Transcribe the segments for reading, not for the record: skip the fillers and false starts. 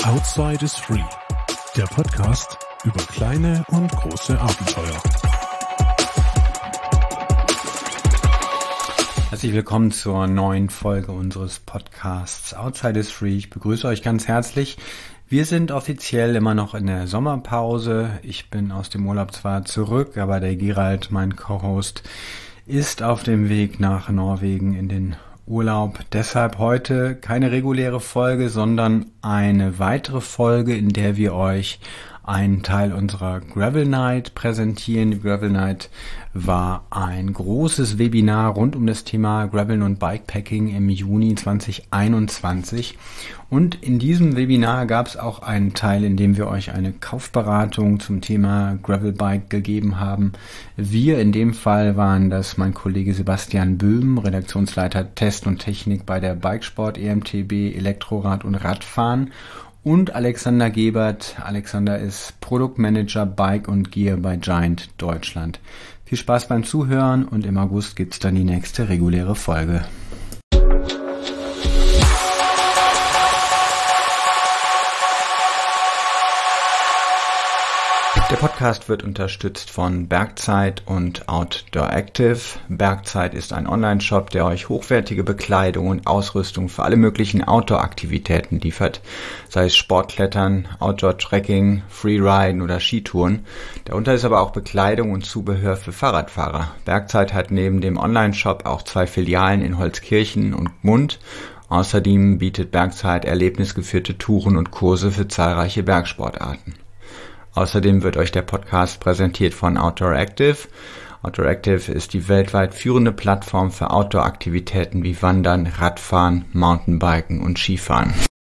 Outside is Free, der Podcast über kleine und große Abenteuer. Herzlich willkommen zur neuen Folge unseres Podcasts Outside is Free. Ich begrüße euch ganz herzlich. Wir sind offiziell immer noch in der Sommerpause. Ich bin aus dem Urlaub zwar zurück, aber der Gerald, mein Co-Host, ist auf dem Weg nach Norwegen in den Urlaub. Deshalb heute keine reguläre Folge, sondern eine weitere Folge, in der wir euch einen Teil unserer Gravel Night präsentieren. Die Gravel Night war ein großes Webinar rund um das Thema Graveln und Bikepacking im Juni 2021. Und in diesem Webinar gab es auch einen Teil, in dem wir euch eine Kaufberatung zum Thema Gravelbike gegeben haben. Wir in dem Fall waren das mein Kollege Sebastian Böhm, Redaktionsleiter Test und Technik bei der Bikesport EMTB, Elektrorad und Radfahren, und Alexander Gebert. Alexander ist Produktmanager Bike und Gear bei Giant Deutschland. Viel Spaß beim Zuhören und im August gibt's dann die nächste reguläre Folge. Der Podcast wird unterstützt von Bergzeit und Outdoor Active. Bergzeit ist ein Online-Shop, der euch hochwertige Bekleidung und Ausrüstung für alle möglichen Outdoor-Aktivitäten liefert, sei es Sportklettern, Outdoor-Trekking, Freeriden oder Skitouren. Darunter ist aber auch Bekleidung und Zubehör für Fahrradfahrer. Bergzeit hat neben dem Online-Shop auch 2 Filialen in Holzkirchen und Gmund. Außerdem bietet Bergzeit erlebnisgeführte Touren und Kurse für zahlreiche Bergsportarten. Außerdem wird euch der Podcast präsentiert von Outdoor Active. Outdoor Active ist die weltweit führende Plattform für Outdoor-Aktivitäten wie Wandern, Radfahren, Mountainbiken und Skifahren.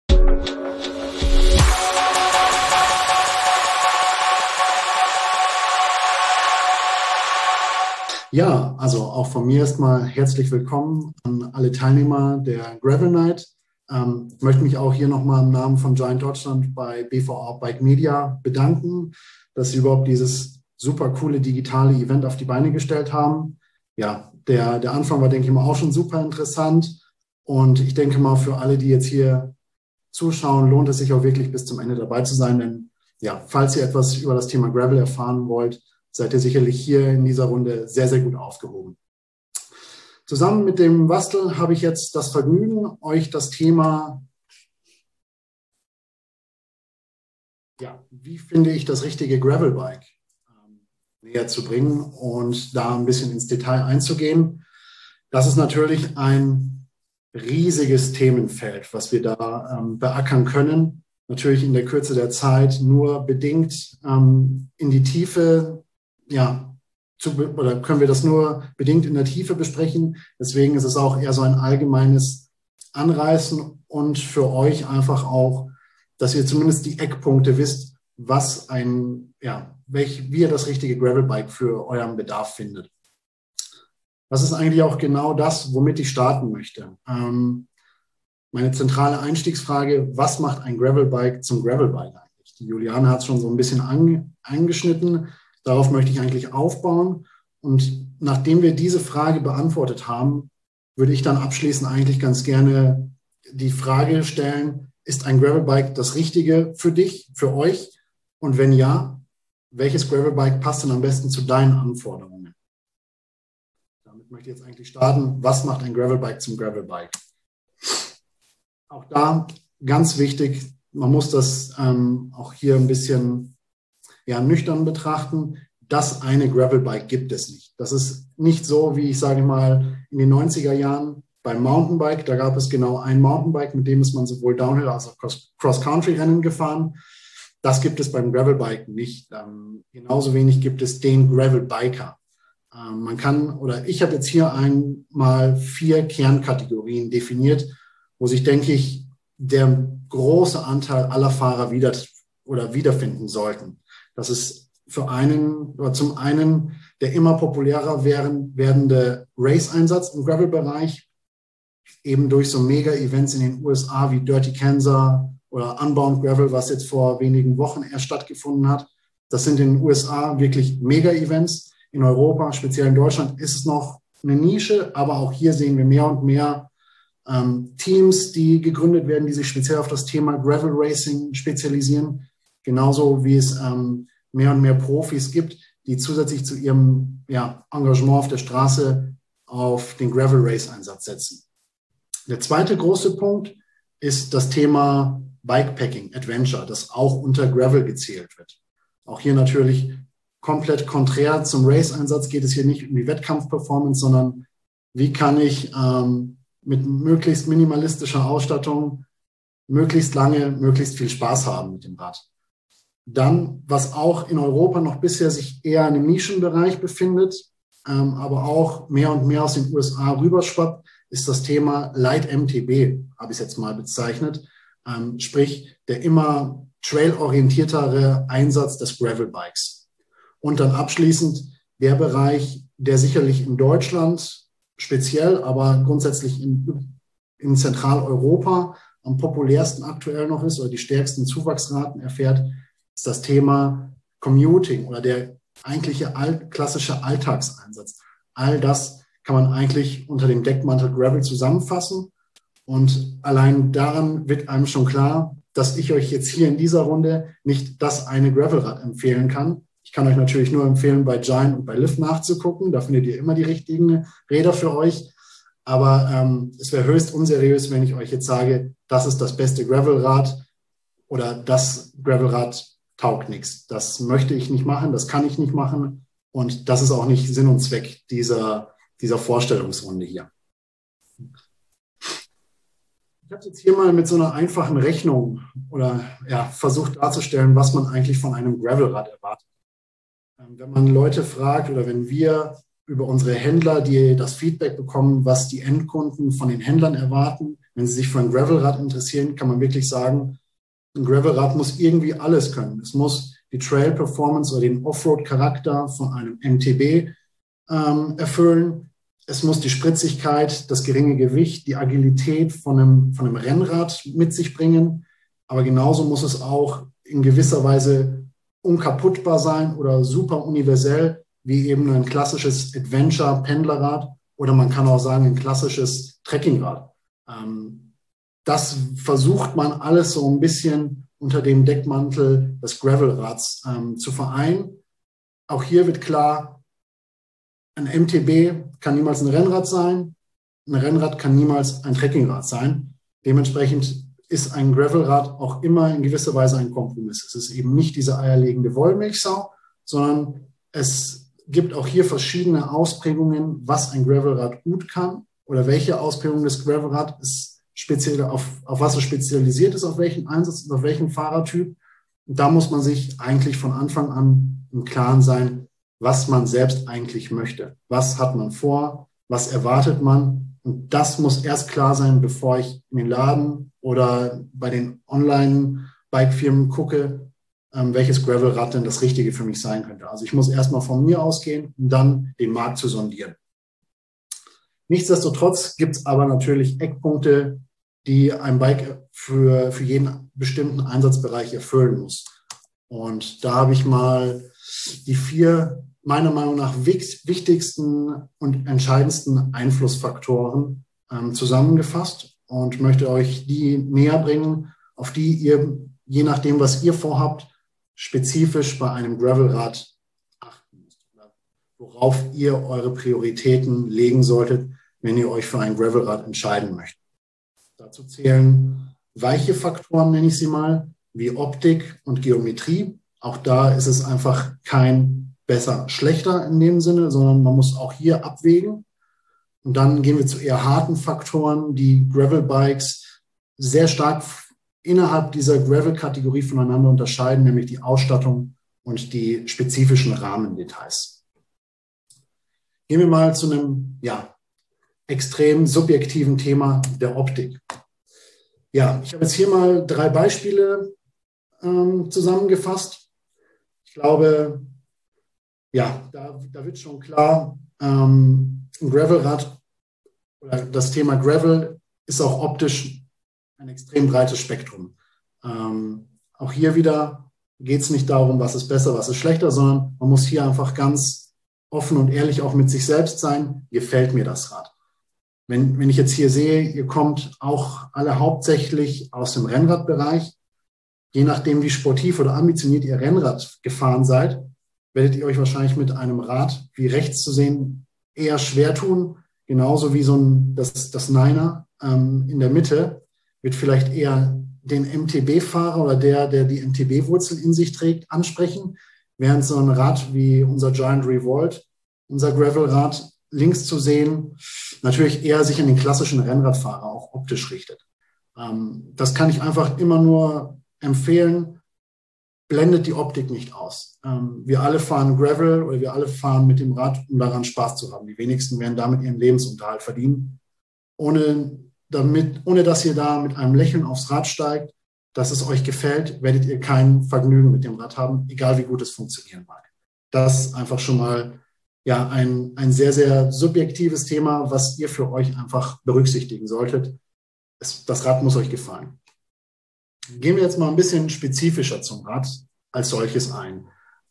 Ja, also auch von mir erstmal herzlich willkommen an alle Teilnehmer der Gravel Night. Ich möchte mich auch hier nochmal im Namen von Giant Deutschland bei BVA Bike Media bedanken, dass sie überhaupt dieses super coole digitale Event auf die Beine gestellt haben. Ja, der Anfang war, denke ich mal, auch schon super interessant. Und ich denke mal, für alle, die jetzt hier zuschauen, lohnt es sich auch wirklich bis zum Ende dabei zu sein. Denn ja, falls ihr etwas über das Thema Gravel erfahren wollt, seid ihr sicherlich hier in dieser Runde sehr, sehr gut aufgehoben. Zusammen mit dem Wastel habe ich jetzt das Vergnügen, euch das Thema, wie finde ich das richtige Gravelbike, näher zu bringen und da ein bisschen ins Detail einzugehen. Das ist natürlich ein riesiges Themenfeld, was wir da beackern können. Natürlich in der Kürze der Zeit nur bedingt in die Tiefe, oder können wir das nur bedingt in der Tiefe besprechen. Deswegen ist es auch eher so ein allgemeines Anreißen und für euch einfach auch, dass ihr zumindest die Eckpunkte wisst, wie ihr das richtige Gravelbike für euren Bedarf findet. Das ist eigentlich auch genau das, womit ich starten möchte. Meine zentrale Einstiegsfrage: Was macht ein Gravelbike zum Gravelbike eigentlich? Die Juliane hat es schon so ein bisschen angeschnitten. Darauf möchte ich eigentlich aufbauen. Und nachdem wir diese Frage beantwortet haben, würde ich dann abschließend eigentlich ganz gerne die Frage stellen: Ist ein Gravelbike das Richtige für dich, für euch? Und wenn ja, welches Gravelbike passt denn am besten zu deinen Anforderungen? Damit möchte ich jetzt eigentlich starten. Was macht ein Gravelbike zum Gravelbike? Auch da ganz wichtig, man muss das auch hier ein bisschen nüchtern betrachten. Das eine Gravelbike gibt es nicht. Das ist nicht so, wie ich sage mal, in den 90er Jahren beim Mountainbike. Da gab es genau ein Mountainbike, mit dem ist man sowohl Downhill als auch Cross-Country-Rennen gefahren. Das gibt es beim Gravelbike nicht. Genauso wenig gibt es den Gravelbiker. Ich habe jetzt hier einmal 4 Kernkategorien definiert, wo sich, denke ich, der große Anteil aller Fahrer wiederfinden sollten. Das ist zum einen der immer populärer werdende Race-Einsatz im Gravel-Bereich, eben durch so Mega-Events in den USA wie Dirty Kansas oder Unbound Gravel, was jetzt vor wenigen Wochen erst stattgefunden hat. Das sind in den USA wirklich Mega-Events. In Europa, speziell in Deutschland, ist es noch eine Nische, aber auch hier sehen wir mehr und mehr Teams, die gegründet werden, die sich speziell auf das Thema Gravel Racing spezialisieren. Genauso wie es mehr und mehr Profis gibt, die zusätzlich zu ihrem Engagement auf der Straße auf den Gravel Race Einsatz setzen. Der zweite große Punkt ist das Thema Bikepacking, Adventure, das auch unter Gravel gezählt wird. Auch hier natürlich komplett konträr zum Race-Einsatz geht es hier nicht um die Wettkampfperformance, sondern wie kann ich mit möglichst minimalistischer Ausstattung möglichst lange, möglichst viel Spaß haben mit dem Rad. Dann, was auch in Europa noch bisher sich eher in einem Nischenbereich befindet, aber auch mehr und mehr aus den USA rüberschwappt, ist das Thema Light MTB, habe ich es jetzt mal bezeichnet. Sprich, der immer trailorientiertere Einsatz des Gravelbikes. Und dann abschließend der Bereich, der sicherlich in Deutschland speziell, aber grundsätzlich in Zentraleuropa am populärsten aktuell noch ist oder die stärksten Zuwachsraten erfährt, ist das Thema Commuting oder der eigentliche klassische Alltagseinsatz. All das kann man eigentlich unter dem Deckmantel Gravel zusammenfassen. Und allein daran wird einem schon klar, dass ich euch jetzt hier in dieser Runde nicht das eine Gravelrad empfehlen kann. Ich kann euch natürlich nur empfehlen, bei Giant und bei Lift nachzugucken. Da findet ihr immer die richtigen Räder für euch. Aber es wäre höchst unseriös, wenn ich euch jetzt sage, das ist das beste Gravelrad oder das Gravelrad taugt nichts. Das möchte ich nicht machen, das kann ich nicht machen. Und das ist auch nicht Sinn und Zweck dieser Vorstellungsrunde hier. Ich habe jetzt hier mal mit so einer einfachen Rechnung versucht darzustellen, was man eigentlich von einem Gravelrad erwartet. Wenn man Leute fragt oder wenn wir über unsere Händler, die das Feedback bekommen, was die Endkunden von den Händlern erwarten, wenn sie sich für ein Gravelrad interessieren, kann man wirklich sagen, ein Gravelrad muss irgendwie alles können. Es muss die Trail-Performance oder den Offroad-Charakter von einem MTB erfüllen. Es muss die Spritzigkeit, das geringe Gewicht, die Agilität von einem Rennrad mit sich bringen. Aber genauso muss es auch in gewisser Weise unkaputtbar sein oder super universell, wie eben ein klassisches Adventure-Pendlerrad oder man kann auch sagen ein klassisches Trekkingrad. Das versucht man alles so ein bisschen unter dem Deckmantel des Gravelrads zu vereinen. Auch hier wird klar, ein MTB kann niemals ein Rennrad sein, ein Rennrad kann niemals ein Trekkingrad sein. Dementsprechend ist ein Gravelrad auch immer in gewisser Weise ein Kompromiss. Es ist eben nicht diese eierlegende Wollmilchsau, sondern es gibt auch hier verschiedene Ausprägungen, was ein Gravelrad gut kann oder welche Ausprägung des Gravelrad ist speziell auf was es spezialisiert ist, auf welchen Einsatz und auf welchen Fahrertyp. Und da muss man sich eigentlich von Anfang an im Klaren sein, was man selbst eigentlich möchte. Was hat man vor? Was erwartet man? Und das muss erst klar sein, bevor ich in den Laden oder bei den Online-Bike-Firmen gucke, welches Gravelrad denn das Richtige für mich sein könnte. Also ich muss erstmal von mir ausgehen, um dann den Markt zu sondieren. Nichtsdestotrotz gibt es aber natürlich Eckpunkte, die ein Bike für jeden bestimmten Einsatzbereich erfüllen muss. Und da habe ich mal die 4 meiner Meinung nach wichtigsten und entscheidendsten Einflussfaktoren zusammengefasst und möchte euch die näher bringen, auf die ihr, je nachdem, was ihr vorhabt, spezifisch bei einem Gravelrad achten müsst, worauf ihr eure Prioritäten legen solltet, wenn ihr euch für ein Gravelrad entscheiden möchtet. Dazu zählen weiche Faktoren, nenne ich sie mal, wie Optik und Geometrie. Auch da ist es einfach kein besser, schlechter in dem Sinne, sondern man muss auch hier abwägen. Und dann gehen wir zu eher harten Faktoren, die Gravelbikes sehr stark innerhalb dieser Gravel-Kategorie voneinander unterscheiden, nämlich die Ausstattung und die spezifischen Rahmendetails. Gehen wir mal zu einem extrem subjektiven Thema der Optik. Ja, ich habe jetzt hier mal 3 Beispiele zusammengefasst. Ich glaube, da wird schon klar, ein Gravelrad oder das Thema Gravel ist auch optisch ein extrem breites Spektrum. Auch hier wieder geht es nicht darum, was ist besser, was ist schlechter, sondern man muss hier einfach ganz offen und ehrlich auch mit sich selbst sein. Gefällt mir das Rad? Wenn ich jetzt hier sehe, ihr kommt auch alle hauptsächlich aus dem Rennradbereich, je nachdem, wie sportiv oder ambitioniert ihr Rennrad gefahren seid, werdet ihr euch wahrscheinlich mit einem Rad, wie rechts zu sehen, eher schwer tun. Genauso wie das Niner in der Mitte wird vielleicht eher den MTB-Fahrer oder der die MTB-Wurzel in sich trägt, ansprechen, während so ein Rad wie unser Giant Revolt, unser Gravelrad, links zu sehen, natürlich eher sich an den klassischen Rennradfahrer auch optisch richtet. Das kann ich einfach immer nur empfehlen, blendet die Optik nicht aus. Wir alle fahren Gravel oder wir alle fahren mit dem Rad, um daran Spaß zu haben. Die wenigsten werden damit ihren Lebensunterhalt verdienen, ohne dass ihr da mit einem Lächeln aufs Rad steigt, dass es euch gefällt, werdet ihr kein Vergnügen mit dem Rad haben, egal wie gut es funktionieren mag. Das ist einfach schon mal ja, ein sehr, sehr subjektives Thema, was ihr für euch einfach berücksichtigen solltet. Das Rad muss euch gefallen. Gehen wir jetzt mal ein bisschen spezifischer zum Rad als solches ein.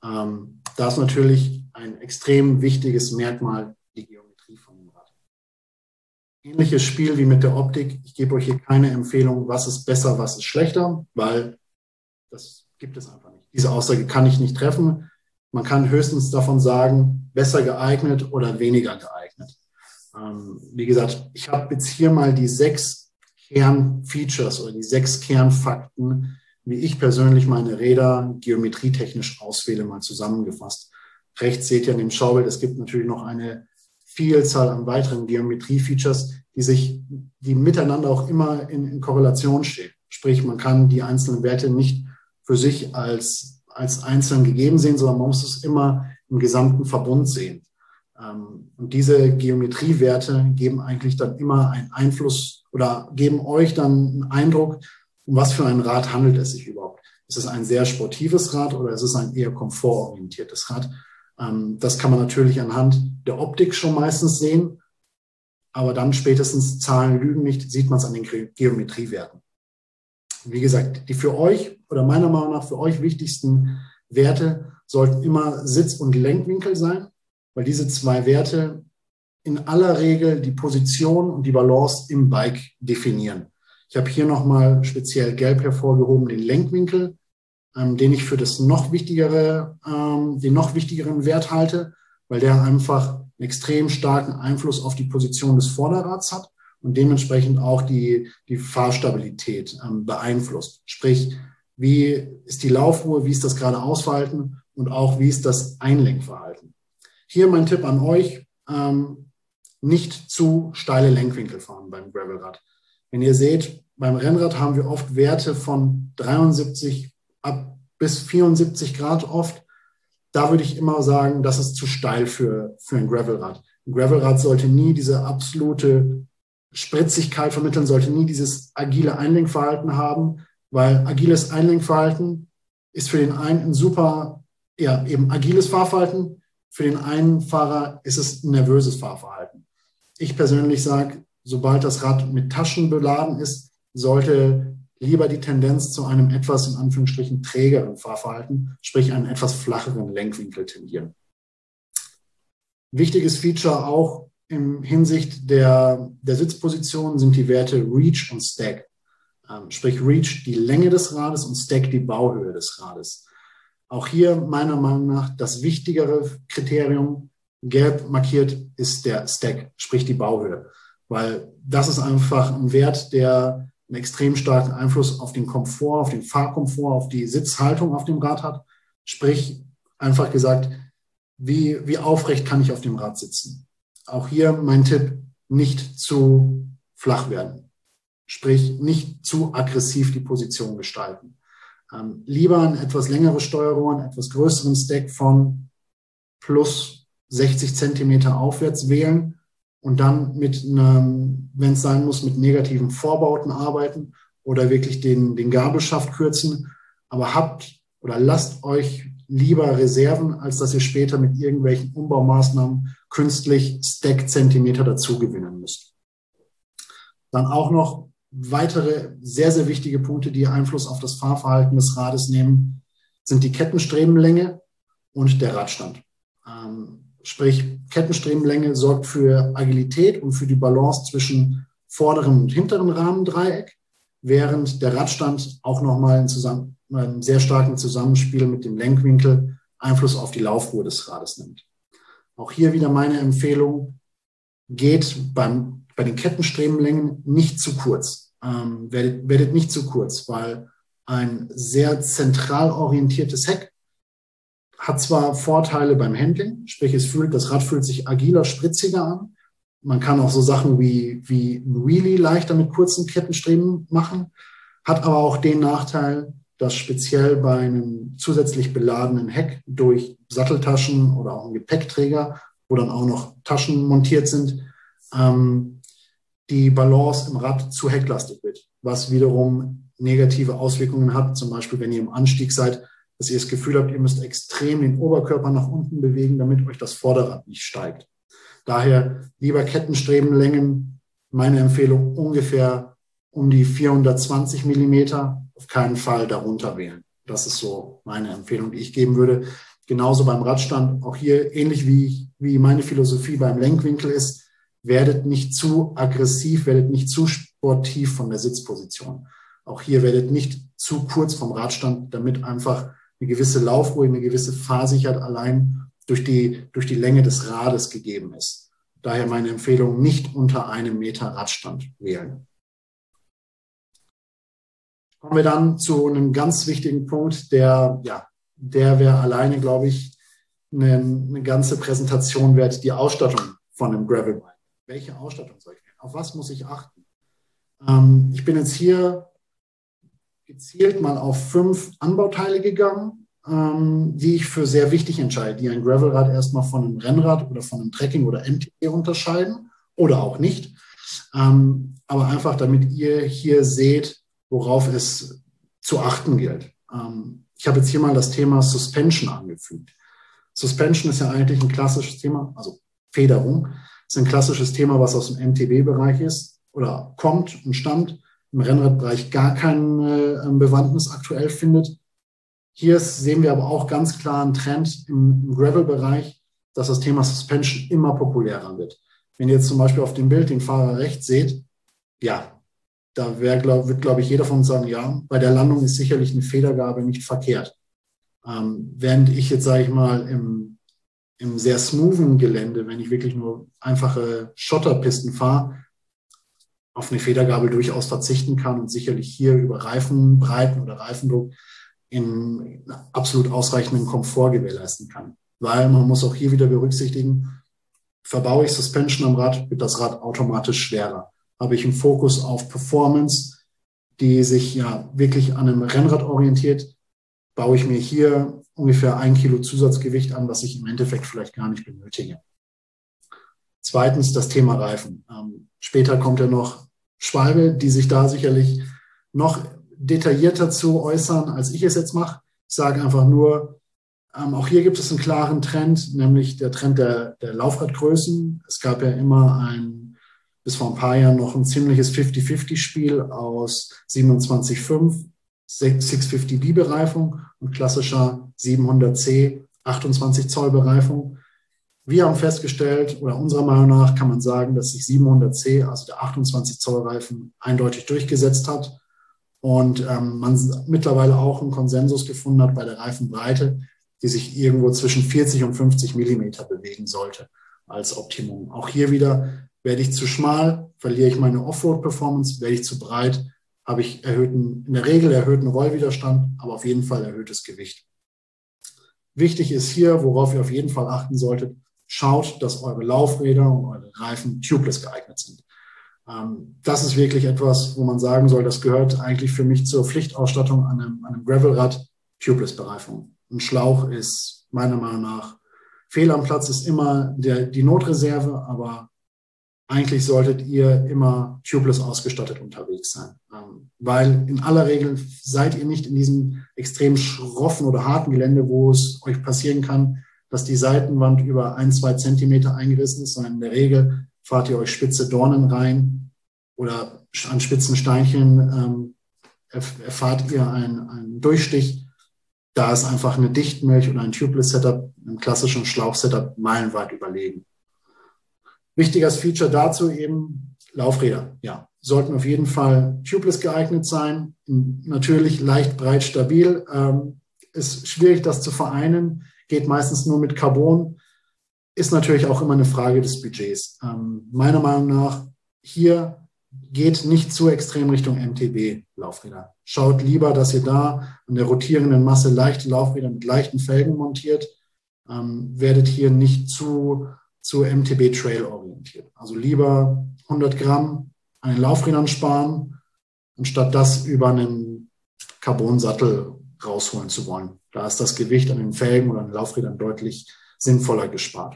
Da ist natürlich ein extrem wichtiges Merkmal die Geometrie von dem Rad. Ähnliches Spiel wie mit der Optik. Ich gebe euch hier keine Empfehlung, was ist besser, was ist schlechter, weil das gibt es einfach nicht. Diese Aussage kann ich nicht treffen. Man kann höchstens davon sagen, besser geeignet oder weniger geeignet. Wie gesagt, ich habe jetzt hier mal die 6 Kernfeatures oder die 6 Kernfakten, wie ich persönlich meine Räder geometrietechnisch auswähle, mal zusammengefasst. Rechts seht ihr in dem Schaubild, es gibt natürlich noch eine Vielzahl an weiteren Geometrie-Features, die miteinander auch immer in Korrelation stehen. Sprich, man kann die einzelnen Werte nicht für sich als einzeln gegeben sehen, sondern man muss es immer im gesamten Verbund sehen. Und diese Geometriewerte geben eigentlich dann immer einen Einfluss oder geben euch dann einen Eindruck, um was für ein Rad handelt es sich überhaupt. Ist es ein sehr sportives Rad oder ist es ein eher komfortorientiertes Rad? Das kann man natürlich anhand der Optik schon meistens sehen, aber dann spätestens Zahlen lügen nicht, sieht man es an den Geometriewerten. Wie gesagt, die für euch oder meiner Meinung nach für euch wichtigsten Werte sollten immer Sitz- und Lenkwinkel sein, weil diese 2 Werte in aller Regel die Position und die Balance im Bike definieren. Ich habe hier nochmal speziell gelb hervorgehoben den Lenkwinkel, den ich für den noch wichtigeren Wert halte, weil der einfach einen extrem starken Einfluss auf die Position des Vorderrads hat und dementsprechend auch die Fahrstabilität beeinflusst. Sprich, wie ist die Laufruhe, wie ist das geradeausverhalten und auch wie ist das Einlenkverhalten. Hier mein Tipp an euch, nicht zu steile Lenkwinkel fahren beim Gravelrad. Wenn ihr seht, beim Rennrad haben wir oft Werte von 73 bis 74 Grad oft. Da würde ich immer sagen, das ist zu steil für ein Gravelrad. Ein Gravelrad sollte nie diese absolute Spritzigkeit vermitteln, sollte nie dieses agile Einlenkverhalten haben, weil agiles Einlenkverhalten ist für den einen ein super, ja, eben agiles Fahrverhalten. Für den einen Fahrer ist es ein nervöses Fahrverhalten. Ich persönlich sage, sobald das Rad mit Taschen beladen ist, sollte lieber die Tendenz zu einem etwas, in Anführungsstrichen, trägeren Fahrverhalten, sprich einen etwas flacheren Lenkwinkel tendieren. Wichtiges Feature auch in Hinsicht der Sitzposition sind die Werte Reach und Stack. Sprich Reach die Länge des Rades und Stack die Bauhöhe des Rades. Auch hier meiner Meinung nach das wichtigere Kriterium, gelb markiert, ist der Stack, sprich die Bauhöhe. Weil das ist einfach ein Wert, der einen extrem starken Einfluss auf den Komfort, auf den Fahrkomfort, auf die Sitzhaltung auf dem Rad hat. Sprich, einfach gesagt, wie aufrecht kann ich auf dem Rad sitzen. Auch hier mein Tipp, nicht zu flach werden. Sprich, nicht zu aggressiv die Position gestalten. Lieber ein etwas längere Steuerrohr, einen etwas größeren Stack von plus 60 Zentimeter aufwärts wählen und dann mit einem, wenn es sein muss, mit negativen Vorbauten arbeiten oder wirklich den Gabelschaft kürzen. Aber habt oder lasst euch lieber Reserven, als dass ihr später mit irgendwelchen Umbaumaßnahmen künstlich Stack-Zentimeter dazu gewinnen müsst. Dann auch noch weitere sehr, sehr wichtige Punkte, die Einfluss auf das Fahrverhalten des Rades nehmen, sind die Kettenstrebenlänge und der Radstand. Sprich, Kettenstremlänge sorgt für Agilität und für die Balance zwischen vorderen und hinteren Rahmendreieck, während der Radstand auch nochmal einen sehr starken Zusammenspiel mit dem Lenkwinkel Einfluss auf die Laufruhe des Rades nimmt. Auch hier wieder meine Empfehlung, geht bei den Kettenstremlängen nicht zu kurz. Werdet nicht zu kurz, weil ein sehr zentral orientiertes Heck hat zwar Vorteile beim Handling, sprich das Rad fühlt sich agiler, spritziger an. Man kann auch so Sachen wie ein Wheelie leichter mit kurzen Kettenstreben machen, hat aber auch den Nachteil, dass speziell bei einem zusätzlich beladenen Heck durch Satteltaschen oder auch einen Gepäckträger, wo dann auch noch Taschen montiert sind, die Balance im Rad zu hecklastig wird, was wiederum negative Auswirkungen hat, zum Beispiel wenn ihr im Anstieg seid, dass ihr das Gefühl habt, ihr müsst extrem den Oberkörper nach unten bewegen, damit euch das Vorderrad nicht steigt. Daher lieber Kettenstrebenlängen, meine Empfehlung ungefähr um die 420 Millimeter, auf keinen Fall darunter wählen. Das ist so meine Empfehlung, die ich geben würde. Genauso beim Radstand, auch hier ähnlich wie meine Philosophie beim Lenkwinkel ist, werdet nicht zu aggressiv, werdet nicht zu sportiv von der Sitzposition. Auch hier werdet nicht zu kurz vom Radstand, damit einfach eine gewisse Laufruhe, eine gewisse Fahrsicherheit allein durch die Länge des Rades gegeben ist. Daher meine Empfehlung, nicht unter 1 Meter Radstand wählen. Kommen wir dann zu einem ganz wichtigen Punkt, der wäre alleine, glaube ich, eine ganze Präsentation wert, die Ausstattung von einem Gravelbike. Welche Ausstattung soll ich wählen? Auf was muss ich achten? Ich bin jetzt hier gezielt mal auf 5 Anbauteile gegangen, die ich für sehr wichtig entscheide, die ein Gravelrad erstmal von einem Rennrad oder von einem Trekking oder MTB unterscheiden oder auch nicht. Aber einfach, damit ihr hier seht, worauf es zu achten gilt. Ich habe jetzt hier mal das Thema Suspension angefügt. Suspension ist ja eigentlich ein klassisches Thema, also Federung, ist ein klassisches Thema, was aus dem MTB-Bereich ist oder kommt und stammt, im Rennradbereich gar keine Bewandtnis aktuell findet. Hier sehen wir aber auch ganz klar einen Trend im Gravel-Bereich, dass das Thema Suspension immer populärer wird. Wenn ihr jetzt zum Beispiel auf dem Bild den Fahrer rechts seht, ja, da wird, glaube ich, jeder von uns sagen, ja, bei der Landung ist sicherlich eine Federgabe nicht verkehrt. Während ich jetzt, sage ich mal, im sehr smoothen Gelände, wenn ich wirklich nur einfache Schotterpisten fahre, auf eine Federgabel durchaus verzichten kann und sicherlich hier über Reifenbreiten oder Reifendruck in absolut ausreichenden Komfort gewährleisten kann. Weil man muss auch hier wieder berücksichtigen, verbaue ich Suspension am Rad, wird das Rad automatisch schwerer. Habe ich einen Fokus auf Performance, die sich ja wirklich an einem Rennrad orientiert, baue ich mir hier ungefähr 1 Kilo Zusatzgewicht an, was ich im Endeffekt vielleicht gar nicht benötige. Zweitens das Thema Reifen. Später kommt ja noch Schwalbe, die sich da sicherlich noch detaillierter zu äußern, als ich es jetzt mache. Ich sage einfach nur, auch hier gibt es einen klaren Trend, nämlich der Trend der Laufradgrößen. Es gab ja immer bis vor ein paar Jahren noch ein ziemliches 50-50-Spiel aus 27,5, 650D Bereifung und klassischer 700C 28 Zoll Bereifung. Wir haben festgestellt, oder unserer Meinung nach kann man sagen, dass sich 700C, also der 28 Zoll Reifen, eindeutig durchgesetzt hat und man mittlerweile auch einen Konsensus gefunden hat bei der Reifenbreite, die sich irgendwo zwischen 40 und 50 Millimeter bewegen sollte als Optimum. Auch hier wieder, werde ich zu schmal, verliere ich meine Offroad-Performance, werde ich zu breit, habe ich in der Regel erhöhten Rollwiderstand, aber auf jeden Fall erhöhtes Gewicht. Wichtig ist hier, worauf ihr auf jeden Fall achten solltet, schaut, dass eure Laufräder und eure Reifen tubeless geeignet sind. Das ist wirklich etwas, wo man sagen soll, das gehört eigentlich für mich zur Pflichtausstattung an einem Gravelrad, Tubeless-Bereifung. Ein Schlauch ist meiner Meinung nach fehl am Platz, ist immer die Notreserve, aber eigentlich solltet ihr immer tubeless ausgestattet unterwegs sein. Weil in aller Regel seid ihr nicht in diesem extrem schroffen oder harten Gelände, wo es euch passieren kann, dass die Seitenwand über 1-2 Zentimeter eingerissen ist, sondern in der Regel fahrt ihr euch spitze Dornen rein oder an spitzen Steinchen erfahrt ihr einen Durchstich. da ist einfach eine Dichtmilch oder ein Tubeless-Setup, einem klassischen Schlauch-Setup meilenweit überlegen. Wichtiges Feature dazu eben Laufräder. Ja, sollten auf jeden Fall tubeless geeignet sein. Natürlich leicht, breit, stabil. Ist schwierig, das zu vereinen. Geht meistens nur mit Carbon. Ist natürlich auch immer eine Frage des Budgets. Meiner Meinung nach hier geht nicht zu extrem Richtung MTB-Laufräder. Schaut lieber, dass ihr da an der rotierenden Masse leichte Laufräder mit leichten Felgen montiert. Werdet hier nicht zu MTB-Trail orientiert. Also lieber 100 Gramm an den Laufrädern sparen, anstatt das über einen Carbon-Sattel rausholen zu wollen. Da ist das Gewicht an den Felgen oder an den Laufrädern deutlich sinnvoller gespart.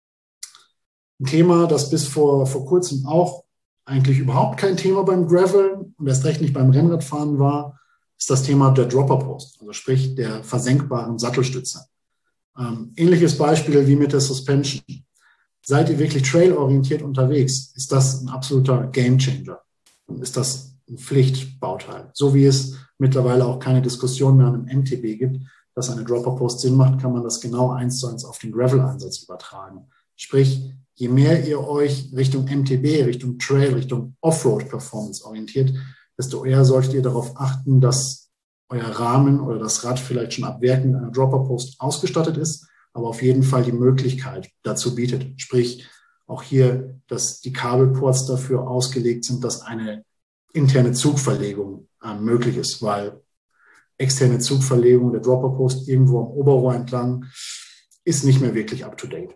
Ein Thema, das bis vor kurzem auch eigentlich überhaupt kein Thema beim Graveln und erst recht nicht beim Rennradfahren war, ist das Thema der Dropper-Post, also sprich der versenkbaren Sattelstütze. Ähnliches Beispiel wie mit der Suspension. Seid ihr wirklich trailorientiert unterwegs, ist das ein absoluter Gamechanger. Und ist das ein Pflichtbauteil. So wie es mittlerweile auch keine Diskussion mehr an einem MTB gibt, dass eine Dropper-Post Sinn macht, kann man das genau 1:1 auf den Gravel-Einsatz übertragen. Sprich, je mehr ihr euch Richtung MTB, Richtung Trail, Richtung Offroad-Performance orientiert, desto eher solltet ihr darauf achten, dass euer Rahmen oder das Rad vielleicht schon ab Werk mit einer Dropper-Post ausgestattet ist, aber auf jeden Fall die Möglichkeit dazu bietet. Sprich, auch hier, dass die Kabelports dafür ausgelegt sind, dass eine interne Zugverlegung möglich ist, weil externe Zugverlegung der Dropper-Post irgendwo am Oberrohr entlang ist nicht mehr wirklich up-to-date.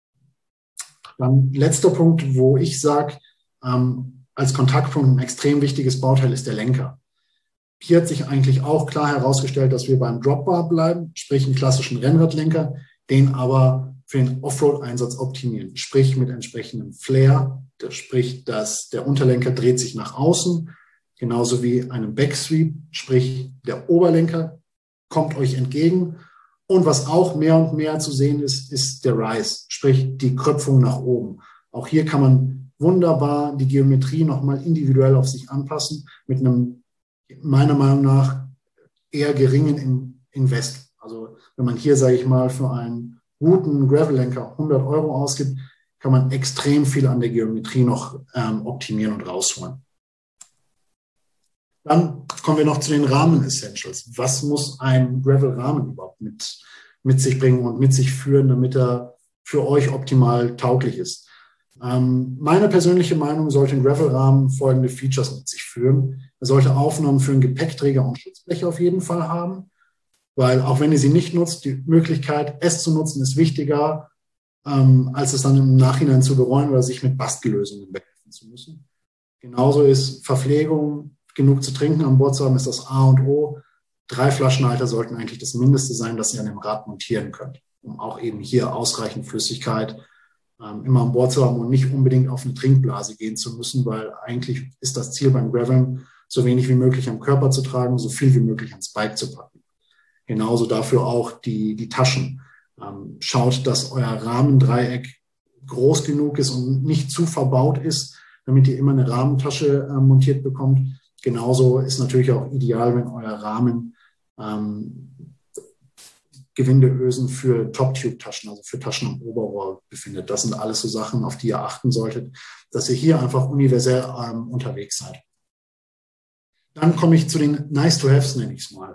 Dann letzter Punkt, wo ich sage, als Kontaktpunkt ein extrem wichtiges Bauteil ist der Lenker. Hier hat sich eigentlich auch klar herausgestellt, dass wir beim Dropbar bleiben, sprich einen klassischen Rennradlenker, den aber für den Offroad-Einsatz optimieren, sprich mit entsprechendem Flair, sprich, dass der Unterlenker dreht sich nach außen, genauso wie einem Backsweep, sprich der Oberlenker kommt euch entgegen. Und was auch mehr und mehr zu sehen ist, ist der Rise, sprich die Kröpfung nach oben. Auch hier kann man wunderbar die Geometrie nochmal individuell auf sich anpassen mit einem, meiner Meinung nach, eher geringen Invest. Also wenn man hier, sage ich mal, für einen guten Gravel-Lenker 100 € ausgibt, kann man extrem viel an der Geometrie noch optimieren und rausholen. Dann kommen wir noch zu den Rahmen-Essentials. Was muss ein Gravel-Rahmen überhaupt mit sich bringen und mit sich führen, damit er für euch optimal tauglich ist? Meine persönliche Meinung, sollte ein Gravel-Rahmen folgende Features mit sich führen. Er sollte Aufnahmen für einen Gepäckträger und Schutzbleche auf jeden Fall haben, weil auch wenn ihr sie nicht nutzt, die Möglichkeit, es zu nutzen, ist wichtiger, als es dann im Nachhinein zu bereuen oder sich mit Bastellösungen behelfen zu müssen. Genauso ist Verpflegung, genug zu trinken an Bord zu haben, ist das A und O. 3 Flaschenhalter sollten eigentlich das Mindeste sein, das ihr an dem Rad montieren könnt, um auch eben hier ausreichend Flüssigkeit immer an Bord zu haben und nicht unbedingt auf eine Trinkblase gehen zu müssen, weil eigentlich ist das Ziel beim Graveln, so wenig wie möglich am Körper zu tragen, so viel wie möglich ans Bike zu packen. Genauso dafür auch die Taschen. Schaut, dass euer Rahmendreieck groß genug ist und nicht zu verbaut ist, damit ihr immer eine Rahmentasche montiert bekommt. Genauso ist natürlich auch ideal, wenn euer Rahmen Gewindeösen für Top-Tube-Taschen, also für Taschen am Oberrohr befindet. Das sind alles so Sachen, auf die ihr achten solltet, dass ihr hier einfach universell unterwegs seid. Dann komme ich zu den Nice-to-Haves, nenne ich es mal.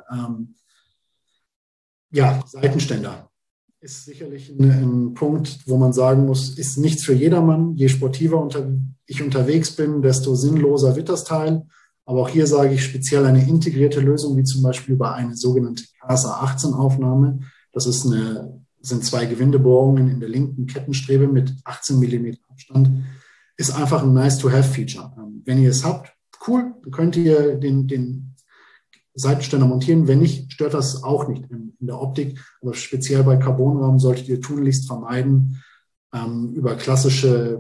Seitenständer ist sicherlich ein Punkt, wo man sagen muss, ist nichts für jedermann. Je sportiver ich unterwegs bin, desto sinnloser wird das Teil. Aber auch hier sage ich speziell eine integrierte Lösung, wie zum Beispiel über eine sogenannte KSA 18 Aufnahme. Das sind 2 Gewindebohrungen in der linken Kettenstrebe mit 18 mm Abstand. Ist einfach ein Nice-to-have-Feature. Wenn ihr es habt, cool, dann könnt ihr den Seitenständer montieren. Wenn nicht, stört das auch nicht in der Optik. Aber speziell bei Carbonrahmen solltet ihr tunlichst vermeiden, über klassische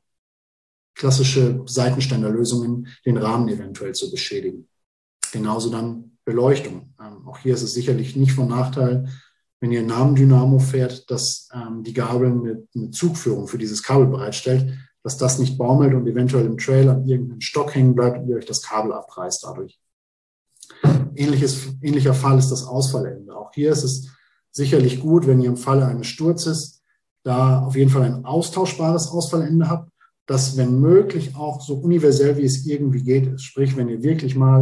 Seitenständerlösungen den Rahmen eventuell zu beschädigen. Genauso dann Beleuchtung. Auch hier ist es sicherlich nicht von Nachteil, wenn ihr einen Namendynamo fährt, dass die Gabel eine Zugführung für dieses Kabel bereitstellt, dass das nicht baumelt und eventuell im Trail an irgendeinem Stock hängen bleibt und ihr euch das Kabel abreißt dadurch. ähnlicher Fall ist das Ausfallende. Auch hier ist es sicherlich gut, wenn ihr im Falle eines Sturzes da auf jeden Fall ein austauschbares Ausfallende habt, das, wenn möglich, auch so universell wie es irgendwie geht ist. Sprich, wenn ihr wirklich mal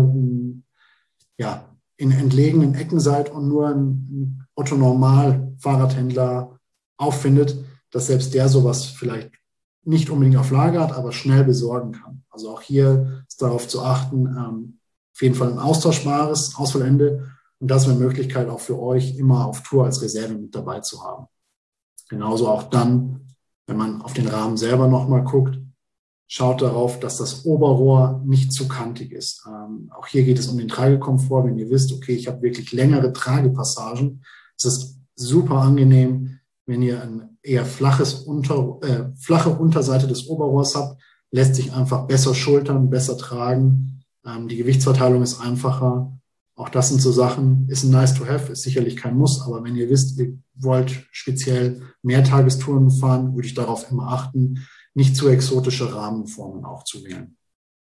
in entlegenen Ecken seid und nur ein Otto-Normal-Fahrradhändler auffindet, dass selbst der sowas vielleicht nicht unbedingt auf Lager hat, aber schnell besorgen kann. Also auch hier ist darauf zu achten, auf jeden Fall ein austauschbares Ausfallende und das wäre Möglichkeit auch für euch immer auf Tour als Reserve mit dabei zu haben. Genauso auch dann, wenn man auf den Rahmen selber nochmal guckt, schaut darauf, dass das Oberrohr nicht zu kantig ist. Auch hier geht es um den Tragekomfort. Wenn ihr wisst, okay, ich habe wirklich längere Tragepassagen, ist es super angenehm, wenn ihr ein eher flache Unterseite des Oberrohrs habt, lässt sich einfach besser schultern, besser tragen. Die Gewichtsverteilung ist einfacher. Auch das sind so Sachen, ist ein nice to have, ist sicherlich kein Muss, aber wenn ihr wisst, ihr wollt speziell Mehrtagestouren fahren, würde ich darauf immer achten, nicht zu exotische Rahmenformen auch zu wählen.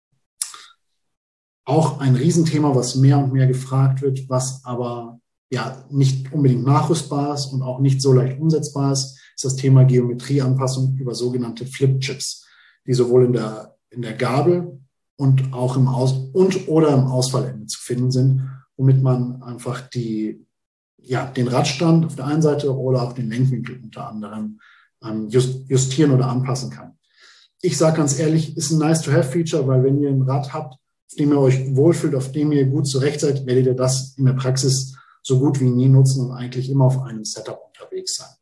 Auch ein Riesenthema, was mehr und mehr gefragt wird, was aber nicht unbedingt nachrüstbar ist und auch nicht so leicht umsetzbar ist, ist das Thema Geometrieanpassung über sogenannte Flip-Chips, die sowohl in der Gabel und auch im oder im Ausfallende zu finden sind, womit man einfach den Radstand auf der einen Seite oder auch den Lenkwinkel unter anderem justieren oder anpassen kann. Ich sage ganz ehrlich, ist ein Nice-to-have-Feature, weil wenn ihr ein Rad habt, auf dem ihr euch wohlfühlt, auf dem ihr gut zurecht seid, werdet ihr das in der Praxis so gut wie nie nutzen und eigentlich immer auf einem Setup unterwegs sein.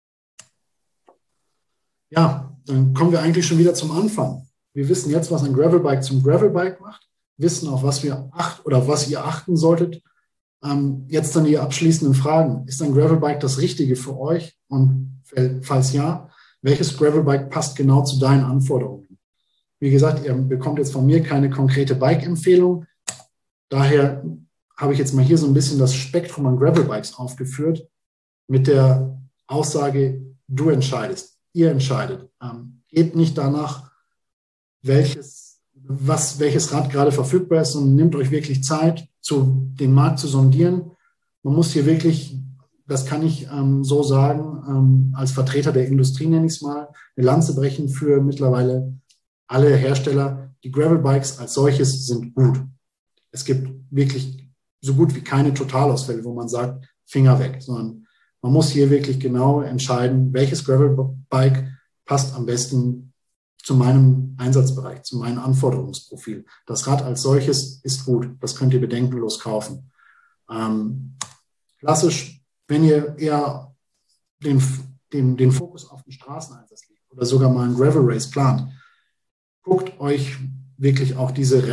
Ja, dann kommen wir eigentlich schon wieder zum Anfang. Wir wissen jetzt, was ein Gravelbike zum Gravelbike macht, wissen auf was ihr achten solltet. Jetzt dann die abschließenden Fragen. Ist ein Gravelbike das Richtige für euch? Und falls ja, welches Gravelbike passt genau zu deinen Anforderungen? Wie gesagt, ihr bekommt jetzt von mir keine konkrete Bike-Empfehlung. Daher habe ich jetzt mal hier so ein bisschen das Spektrum an Gravelbikes aufgeführt mit der Aussage, du entscheidest, ihr entscheidet. Geht nicht danach, welches Rad gerade verfügbar ist, und nehmt euch wirklich Zeit, den Markt zu sondieren. Man muss hier wirklich, das kann ich so sagen, als Vertreter der Industrie nenne ich es mal, eine Lanze brechen für mittlerweile alle Hersteller. Die Gravelbikes als solches sind gut. Es gibt wirklich so gut wie keine Totalausfälle, wo man sagt, Finger weg, sondern man muss hier wirklich genau entscheiden, welches Gravelbike passt am besten zu meinem Einsatzbereich, zu meinem Anforderungsprofil. Das Rad als solches ist gut, das könnt ihr bedenkenlos kaufen. Klassisch, wenn ihr eher den Fokus auf den Straßeneinsatz legt oder sogar mal ein Gravel Race plant, guckt euch wirklich auch diese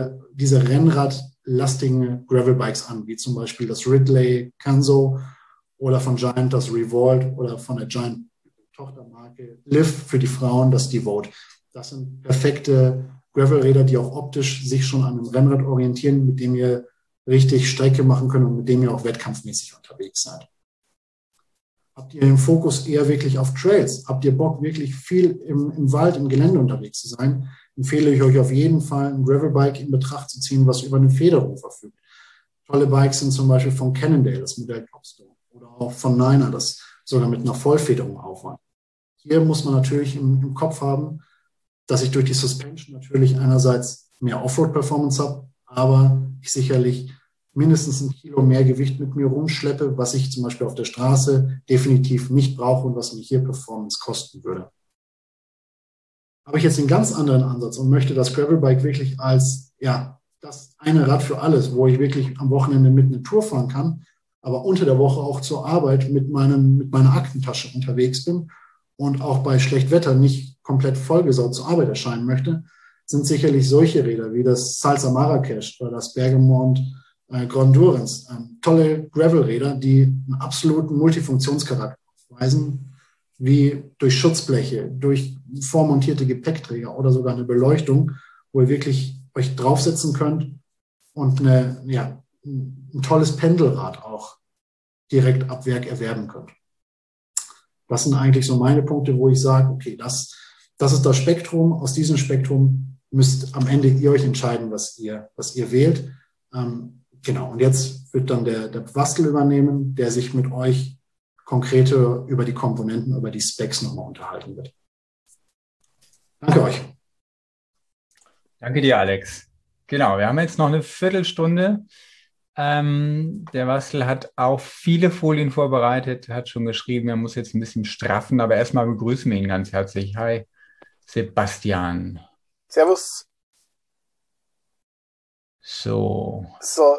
rennradlastigen Gravelbikes an, wie zum Beispiel das Ridley Canso oder von Giant das Revolt oder von der Giant Tochtermarke Liv für die Frauen das Devote. Das sind perfekte Gravelräder, die auch optisch sich schon an einem Rennrad orientieren, mit dem ihr richtig Strecke machen könnt und mit dem ihr auch wettkampfmäßig unterwegs seid. Habt ihr den Fokus eher wirklich auf Trails? Habt ihr Bock, wirklich viel im Wald, im Gelände unterwegs zu sein? Empfehle ich euch auf jeden Fall, ein Gravelbike in Betracht zu ziehen, was über eine Federung verfügt. Tolle Bikes sind zum Beispiel von Cannondale, das Modell Topstone, oder auch von Niner, das sogar mit einer Vollfederung aufweist. Hier muss man natürlich im Kopf haben, dass ich durch die Suspension natürlich einerseits mehr Offroad-Performance habe, aber ich sicherlich mindestens 1 Kilo mehr Gewicht mit mir rumschleppe, was ich zum Beispiel auf der Straße definitiv nicht brauche und was mich hier Performance kosten würde. Habe ich jetzt einen ganz anderen Ansatz und möchte das Gravelbike wirklich als das eine Rad für alles, wo ich wirklich am Wochenende mit einer Tour fahren kann, aber unter der Woche auch zur Arbeit mit meiner Aktentasche unterwegs bin und auch bei schlechtem Wetter nicht komplett vollgesaut zur Arbeit erscheinen möchte, sind sicherlich solche Räder wie das Salsa Marrakesch oder das Bergamont Grand Durance. Tolle Gravelräder, die einen absoluten Multifunktionscharakter aufweisen, wie durch Schutzbleche, durch vormontierte Gepäckträger oder sogar eine Beleuchtung, wo ihr wirklich euch draufsetzen könnt und ein tolles Pendelrad auch direkt ab Werk erwerben könnt. Das sind eigentlich so meine Punkte, wo ich sage, okay, das ist das Spektrum. Aus diesem Spektrum müsst am Ende ihr euch entscheiden, was ihr wählt. Genau, und jetzt wird dann der Bastl übernehmen, der sich mit euch konkrete über die Komponenten, über die Specs nochmal unterhalten wird. Danke euch. Danke dir, Alex. Genau, wir haben jetzt noch eine Viertelstunde. Der Bastl hat auch viele Folien vorbereitet, hat schon geschrieben, er muss jetzt ein bisschen straffen, aber erstmal begrüßen wir ihn ganz herzlich. Hi, Sebastian. Servus. So. So,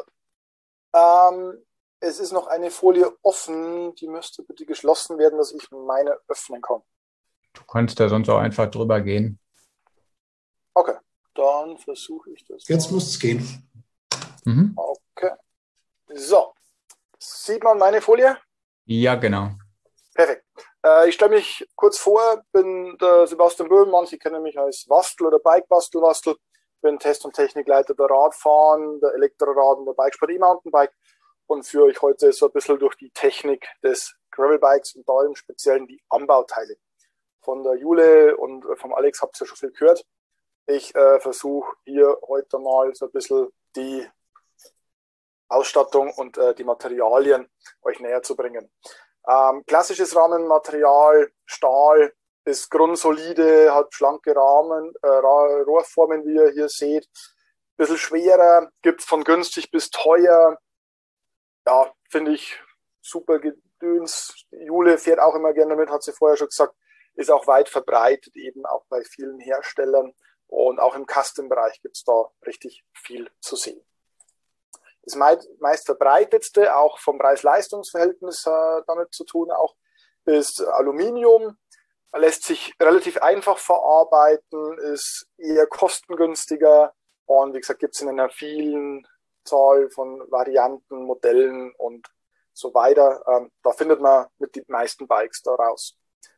es ist noch eine Folie offen, die müsste bitte geschlossen werden, dass ich meine öffnen kann. Du kannst da sonst auch einfach drüber gehen. Okay, dann versuche ich das. Jetzt muss es gehen. Mhm. Okay. So, sieht man meine Folie? Ja, genau. Perfekt. Ich stelle mich kurz vor, bin der Sebastian Böhmann, Sie kennen mich als Bastl oder Bike-Bastel-Bastl, bin Test- und Technikleiter der Radfahren, der Elektrorad und der Bikesport E-Mountainbike und führe euch heute so ein bisschen durch die Technik des Gravelbikes und da im Speziellen die Anbauteile. Von der Jule und vom Alex habt ihr ja schon viel gehört. Ich versuche hier heute mal so ein bisschen die Ausstattung und die Materialien euch näher zu bringen. Klassisches Rahmenmaterial, Stahl, ist grundsolide, hat schlanke Rahmen, Rohrformen, wie ihr hier seht. Bisschen schwerer, gibt es von günstig bis teuer. Ja, finde ich super Gedöns. Jule fährt auch immer gerne mit, hat sie vorher schon gesagt. Ist auch weit verbreitet, eben auch bei vielen Herstellern. Und auch im Custom-Bereich gibt es da richtig viel zu sehen. Das meist verbreitetste, auch vom Preis-Leistungs-Verhältnis damit zu tun, auch ist Aluminium. Lässt sich relativ einfach verarbeiten, ist eher kostengünstiger und wie gesagt, gibt es in einer vielen Zahl von Varianten, Modellen und so weiter. Da findet man mit den meisten Bikes daraus.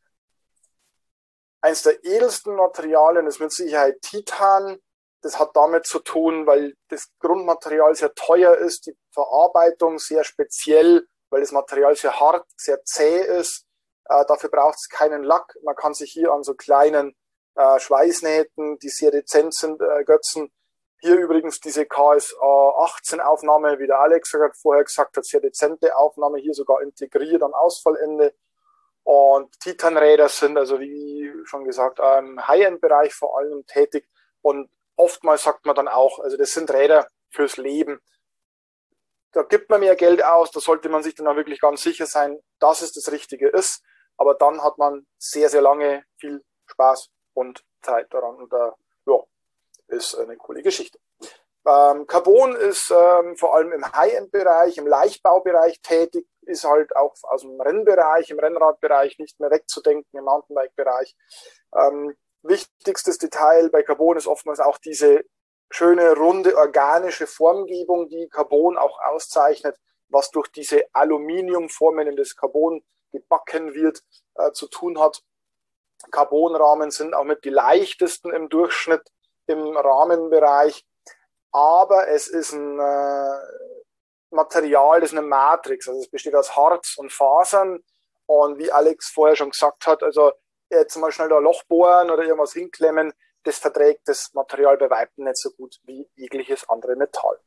Eines der edelsten Materialien ist mit Sicherheit Titan. Das hat damit zu tun, weil das Grundmaterial sehr teuer ist, die Verarbeitung sehr speziell, weil das Material sehr hart, sehr zäh ist. Dafür braucht es keinen Lack. Man kann sich hier an so kleinen Schweißnähten, die sehr dezent sind, götzen. Hier übrigens diese KSA 18 Aufnahme, wie der Alex vorher gesagt hat, sehr dezente Aufnahme, hier sogar integriert am Ausfallende. Und Titanräder sind also, wie schon gesagt, im High-End-Bereich vor allem tätig. Und oftmals sagt man dann auch, also das sind Räder fürs Leben. Da gibt man mehr Geld aus, da sollte man sich dann auch wirklich ganz sicher sein, dass es das Richtige ist. Aber dann hat man sehr, sehr lange viel Spaß und Zeit daran. Und ja, ist eine coole Geschichte. Carbon ist vor allem im High-End-Bereich, im Leichtbaubereich tätig, ist halt auch aus dem Rennbereich, im Rennradbereich nicht mehr wegzudenken, im Mountainbike-Bereich. Wichtigstes Detail bei Carbon ist oftmals auch diese schöne, runde, organische Formgebung, die Carbon auch auszeichnet, was durch diese Aluminiumformen in das Carbon gebacken wird, zu tun hat. Carbonrahmen sind auch mit die leichtesten im Durchschnitt im Rahmenbereich, aber es ist ein Material, das ist eine Matrix, also es besteht aus Harz und Fasern und wie Alex vorher schon gesagt hat, also jetzt mal schnell da ein Loch bohren oder irgendwas hinklemmen, das verträgt das Material bei Weitem nicht so gut wie jegliches andere Metall.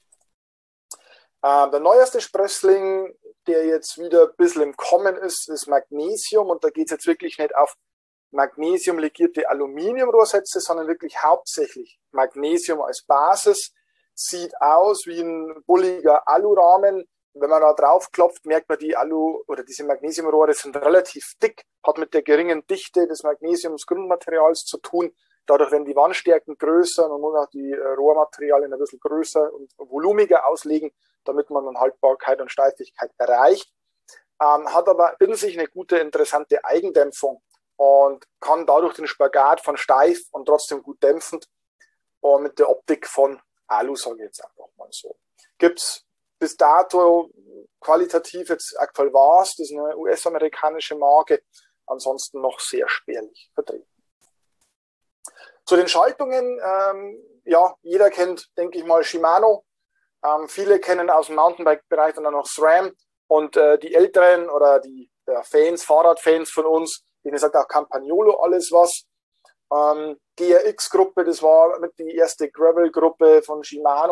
Der neueste Sprössling, der jetzt wieder ein bisschen im Kommen ist, ist Magnesium. Und da geht es jetzt wirklich nicht auf Magnesium-legierte Aluminiumrohrsätze, sondern wirklich hauptsächlich Magnesium als Basis. Sieht aus wie ein bulliger Alurahmen. Wenn man da drauf klopft, merkt man, die diese Magnesiumrohre sind relativ dick, hat mit der geringen Dichte des Magnesiumsgrundmaterials zu tun. Dadurch werden die Wandstärken größer, man muss auch die Rohrmaterialien ein bisschen größer und volumiger auslegen, damit man dann Haltbarkeit und Steifigkeit erreicht. Hat aber in sich eine gute, interessante Eigendämpfung und kann dadurch den Spagat von steif und trotzdem gut dämpfend und mit der Optik von Alu, sage ich jetzt einfach mal so. Gibt es bis dato qualitativ jetzt aktuell das ist eine US-amerikanische Marke, ansonsten noch sehr spärlich vertreten. Zu den Schaltungen, ja, jeder kennt, denke ich mal, Shimano. Viele kennen aus dem Mountainbike-Bereich dann auch noch SRAM. Und die Älteren oder die Fans, Fahrradfans von uns, denen sagt auch Campagnolo alles was. GRX-Gruppe, das war mit die erste Gravel-Gruppe von Shimano.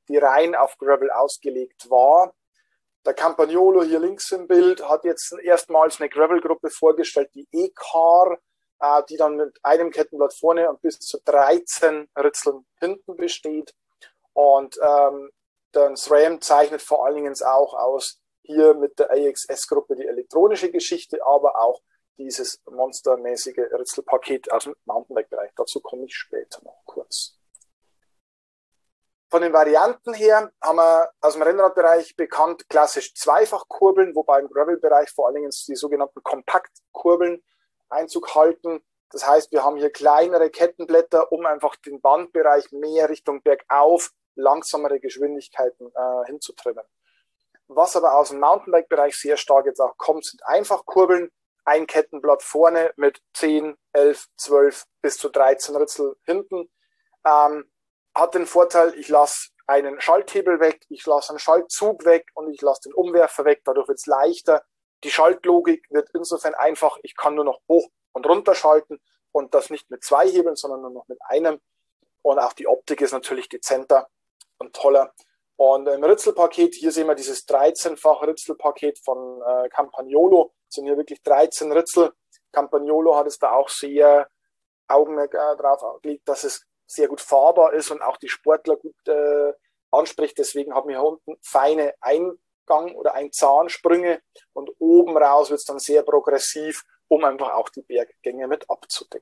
die rein auf Gravel ausgelegt war. Der Campagnolo hier links im Bild hat jetzt erstmals eine Gravel-Gruppe vorgestellt, die E-Car, die dann mit einem Kettenblatt vorne und bis zu 13 Ritzeln hinten besteht. Und der SRAM zeichnet vor allen Dingen auch aus, hier mit der AXS-Gruppe die elektronische Geschichte, aber auch dieses monstermäßige Ritzelpaket aus dem Mountainbike-Bereich. Dazu komme ich später noch kurz. Von den Varianten her haben wir aus dem Rennradbereich bekannt klassisch Zweifachkurbeln, wobei im Gravel-Bereich vor allen Dingen die sogenannten Kompaktkurbeln Einzug halten. Das heißt, wir haben hier kleinere Kettenblätter, um einfach den Bandbereich mehr Richtung bergauf, langsamere Geschwindigkeiten hinzutrimmen. Was aber aus dem Mountainbike-Bereich sehr stark jetzt auch kommt, sind Einfachkurbeln. Ein Kettenblatt vorne mit 10, 11, 12 bis zu 13 Ritzel hinten. Hat den Vorteil, ich lasse einen Schalthebel weg, ich lasse einen Schaltzug weg und ich lasse den Umwerfer weg. Dadurch wird es leichter. Die Schaltlogik wird insofern einfach, ich kann nur noch hoch und runter schalten und das nicht mit 2 Hebeln, sondern nur noch mit einem. Und auch die Optik ist natürlich dezenter und toller. Und im Ritzelpaket, hier sehen wir dieses 13-fach Ritzelpaket von Campagnolo, das sind hier wirklich 13 Ritzel. Campagnolo hat es da auch sehr Augenmerk drauf gelegt, dass es sehr gut fahrbar ist und auch die Sportler gut anspricht. Deswegen haben wir hier unten feine Eingang- oder Einzahnsprünge und oben raus wird es dann sehr progressiv, um einfach auch die Berggänge mit abzudecken.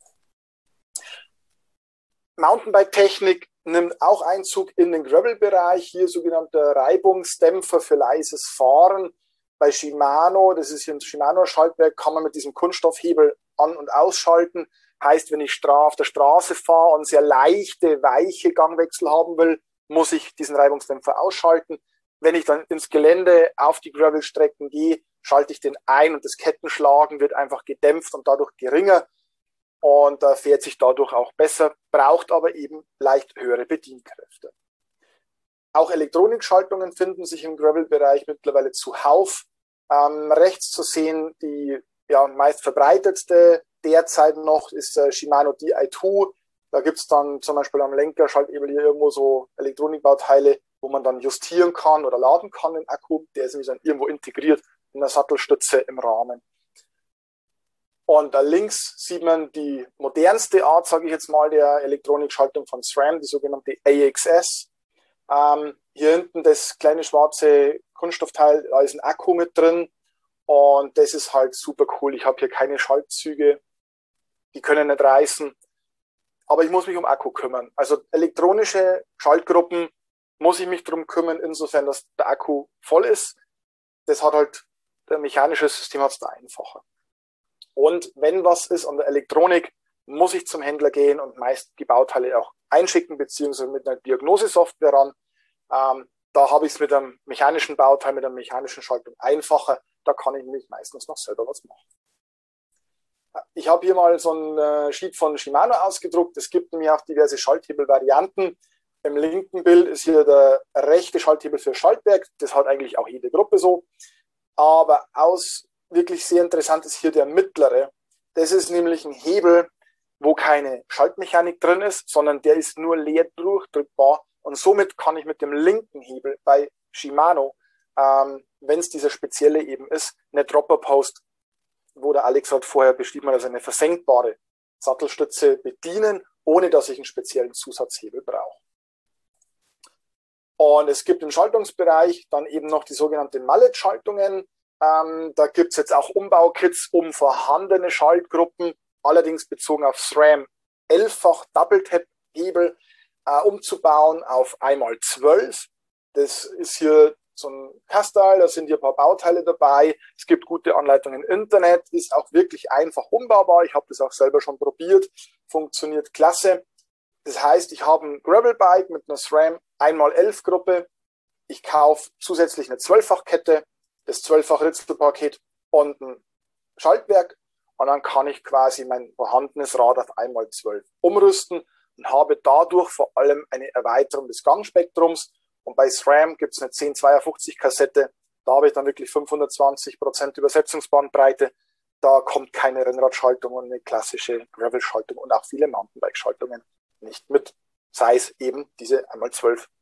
Mountainbike-Technik nimmt auch Einzug in den Gravel-Bereich. Hier sogenannter Reibungsdämpfer für leises Fahren. Bei Shimano, das ist hier ein Shimano-Schaltwerk, kann man mit diesem Kunststoffhebel an- und ausschalten. Heißt, wenn ich auf der Straße fahre und sehr leichte, weiche Gangwechsel haben will, muss ich diesen Reibungsdämpfer ausschalten. Wenn ich dann ins Gelände auf die Gravel-Strecken gehe, schalte ich den ein und das Kettenschlagen wird einfach gedämpft und dadurch geringer. Und fährt sich dadurch auch besser, braucht aber eben leicht höhere Bedienkräfte. Auch Elektronikschaltungen finden sich im Gravel-Bereich mittlerweile zuhauf. Rechts zu sehen, die meist verbreitetste derzeit noch ist Shimano Di2. Da gibt es dann zum Beispiel am Lenkerschalthebel hier irgendwo so Elektronikbauteile, wo man dann justieren kann oder laden kann den Akku. Der ist nämlich dann irgendwo integriert in der Sattelstütze im Rahmen. Und da links sieht man die modernste Art, sage ich jetzt mal, der Elektronikschaltung von SRAM, die sogenannte AXS. Hier hinten das kleine schwarze Kunststoffteil, da ist ein Akku mit drin und das ist halt super cool. Ich habe hier keine Schaltzüge, die können nicht reißen, aber ich muss mich um Akku kümmern. Also elektronische Schaltgruppen muss ich mich darum kümmern, insofern, dass der Akku voll ist. Das hat halt, der mechanische System hat es da einfacher. Und wenn was ist an der Elektronik, muss ich zum Händler gehen und meist die Bauteile auch einschicken, beziehungsweise mit einer Diagnosesoftware ran. Da habe ich es mit einem mechanischen Bauteil, mit einer mechanischen Schaltung einfacher. Da kann ich nämlich meistens noch selber was machen. Ich habe hier mal so ein Sheet von Shimano ausgedruckt. Es gibt nämlich auch diverse Schalthebelvarianten. Im linken Bild ist hier der rechte Schalthebel für Schaltwerk. Das hat eigentlich auch jede Gruppe so. Aber wirklich sehr interessant ist hier der mittlere. Das ist nämlich ein Hebel, wo keine Schaltmechanik drin ist, sondern der ist nur leer durchdrückbar. Und somit kann ich mit dem linken Hebel bei Shimano, wenn es dieser spezielle eben ist, eine Dropper-Post, wo der Alex hat vorher beschrieben hat, also eine versenkbare Sattelstütze bedienen, ohne dass ich einen speziellen Zusatzhebel brauche. Und es gibt im Schaltungsbereich dann eben noch die sogenannten Mallet-Schaltungen. Da gibt es jetzt auch Umbaukits, um vorhandene Schaltgruppen, allerdings bezogen auf SRAM, 11-fach Double-Tap-Hebel umzubauen auf 1x12. Das ist hier so ein Kastal, da sind hier ein paar Bauteile dabei. Es gibt gute Anleitungen im Internet, ist auch wirklich einfach umbaubar. Ich habe das auch selber schon probiert, funktioniert klasse. Das heißt, ich habe ein Gravelbike mit einer SRAM 1x11-Gruppe. Ich kaufe zusätzlich eine 12-fach-Kette, das 12-fach Ritzelpaket und ein Schaltwerk und dann kann ich quasi mein vorhandenes Rad auf 1x12 umrüsten und habe dadurch vor allem eine Erweiterung des Gangspektrums. Und bei SRAM gibt es eine 1052 Kassette, da habe ich dann wirklich 520% Übersetzungsbandbreite. Da kommt keine Rennradschaltung und eine klassische Gravel-Schaltung und auch viele Mountainbike-Schaltungen nicht mit. Sei es eben diese 1x12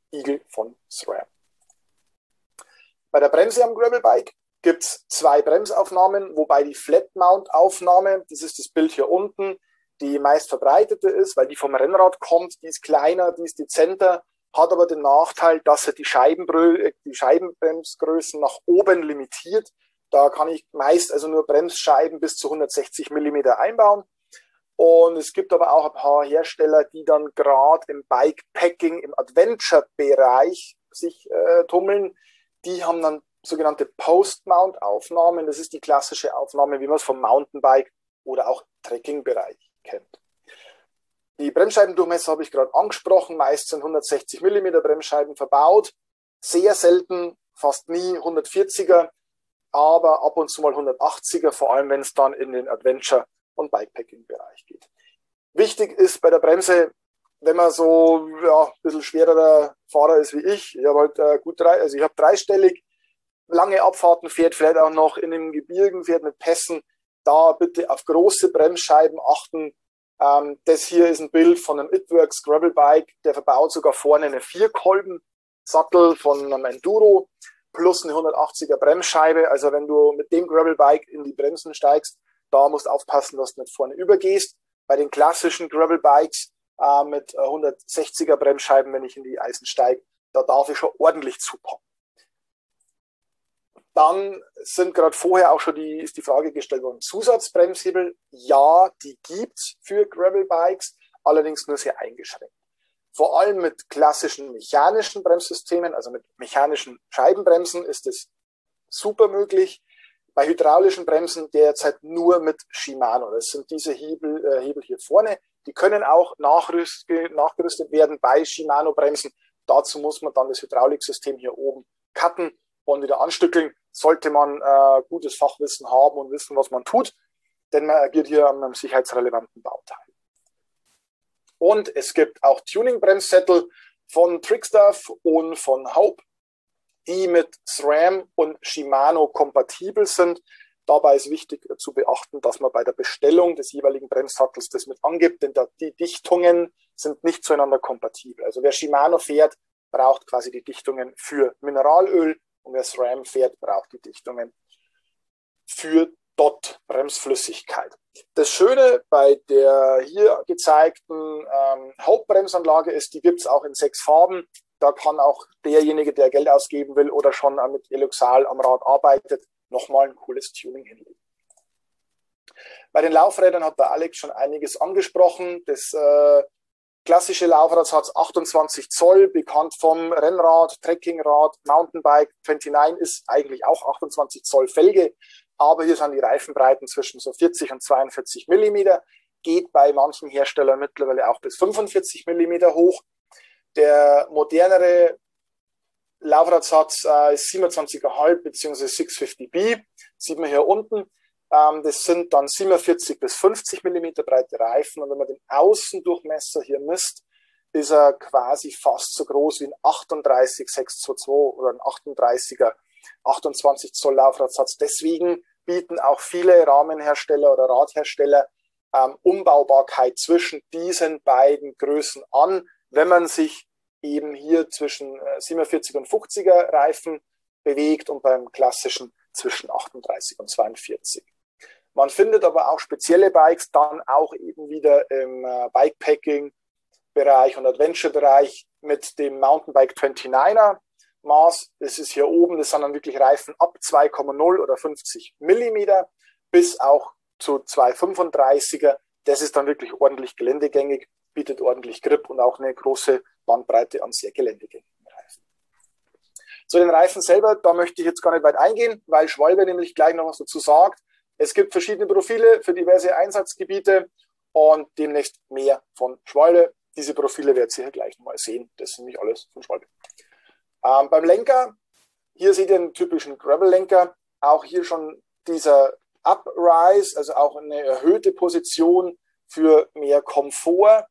Eagle von SRAM. Bei der Bremse am Gravelbike gibt es 2 Bremsaufnahmen, wobei die Flat-Mount-Aufnahme, das ist das Bild hier unten, die meist verbreitete ist, weil die vom Rennrad kommt, die ist kleiner, die ist dezenter, hat aber den Nachteil, dass er die Scheibenbremsgrößen nach oben limitiert. Da kann ich meist also nur Bremsscheiben bis zu 160 mm einbauen. Und es gibt aber auch ein paar Hersteller, die dann gerade im Bikepacking, im Adventure-Bereich sich tummeln. Die haben dann sogenannte Post-Mount-Aufnahmen. Das ist die klassische Aufnahme, wie man es vom Mountainbike oder auch Trekking-Bereich kennt. Die Bremsscheibendurchmesser habe ich gerade angesprochen. Meist sind 160 mm Bremsscheiben verbaut. Sehr selten, fast nie 140er, aber ab und zu mal 180er, vor allem wenn es dann in den Adventure- und Bikepacking-Bereich geht. Wichtig ist bei der Bremse, wenn man so ein bisschen schwererer Fahrer ist wie ich habe halt ich habe dreistellig, lange Abfahrten fährt, vielleicht auch noch in den Gebirgen, fährt mit Pässen, da bitte auf große Bremsscheiben achten. Das hier ist ein Bild von einem Itworks Gravelbike, der verbaut sogar vorne eine 4-Kolben-Sattel von einem Enduro plus eine 180er Bremsscheibe. Also wenn du mit dem Gravelbike in die Bremsen steigst, da musst du aufpassen, dass du nicht vorne übergehst. Bei den klassischen Gravelbikes mit 160er Bremsscheiben, wenn ich in die Eisen steige, da darf ich schon ordentlich zupacken. Dann sind gerade vorher auch schon ist die Frage gestellt worden, Zusatzbremshebel. Ja, die gibt es für Gravelbikes, allerdings nur sehr eingeschränkt. Vor allem mit klassischen mechanischen Bremssystemen, also mit mechanischen Scheibenbremsen, ist es super möglich. Bei hydraulischen Bremsen derzeit nur mit Shimano. Das sind diese Hebel hier vorne. Die können auch nachgerüstet werden bei Shimano-Bremsen. Dazu muss man dann das Hydrauliksystem hier oben cutten und wieder anstückeln. Sollte man gutes Fachwissen haben und wissen, was man tut, denn man agiert hier an einem sicherheitsrelevanten Bauteil. Und es gibt auch Tuning-Bremssättel von Trickstuff und von Hope, die mit SRAM und Shimano kompatibel sind. Dabei ist wichtig zu beachten, dass man bei der Bestellung des jeweiligen Bremssattels das mit angibt, denn die Dichtungen sind nicht zueinander kompatibel. Also wer Shimano fährt, braucht quasi die Dichtungen für Mineralöl und wer SRAM fährt, braucht die Dichtungen für DOT-Bremsflüssigkeit. Das Schöne bei der hier gezeigten Hauptbremsanlage ist, die gibt es auch in 6 Farben. Da kann auch derjenige, der Geld ausgeben will oder schon mit Eluxal am Rad arbeitet, nochmal ein cooles Tuning hinlegen. Bei den Laufrädern hat der Alex schon einiges angesprochen. Das klassische Laufradsatz 28 Zoll, bekannt vom Rennrad, Trekkingrad, Mountainbike. 29 ist eigentlich auch 28 Zoll Felge, aber hier sind die Reifenbreiten zwischen so 40 und 42 Millimeter. Geht bei manchen Herstellern mittlerweile auch bis 45 Millimeter hoch. Der modernere Laufradsatz ist 27,5 bzw. 650B, sieht man hier unten. Das sind dann 47 bis 50 mm breite Reifen und wenn man den Außendurchmesser hier misst, ist er quasi fast so groß wie ein 38,622 oder ein 38er 28 Zoll Laufradsatz. Deswegen bieten auch viele Rahmenhersteller oder Radhersteller Umbaubarkeit zwischen diesen beiden Größen an, wenn man sich eben hier zwischen 47 und 50er Reifen bewegt und beim klassischen zwischen 38 und 42. Man findet aber auch spezielle Bikes dann auch eben wieder im Bikepacking-Bereich und Adventure-Bereich mit dem Mountainbike 29er Maß. Das ist hier oben, das sind dann wirklich Reifen ab 2,0 oder 50 Millimeter bis auch zu 2,35er. Das ist dann wirklich ordentlich geländegängig, bietet ordentlich Grip und auch eine große Bandbreite an sehr geländegängigen Reifen. Zu den Reifen selber, da möchte ich jetzt gar nicht weit eingehen, weil Schwalbe nämlich gleich noch was dazu sagt. Es gibt verschiedene Profile für diverse Einsatzgebiete und demnächst mehr von Schwalbe. Diese Profile werdet ihr hier gleich nochmal sehen. Das ist nämlich alles von Schwalbe. Beim Lenker, hier seht ihr einen typischen Gravel-Lenker. Auch hier schon dieser Uprise, also auch eine erhöhte Position für mehr Komfort.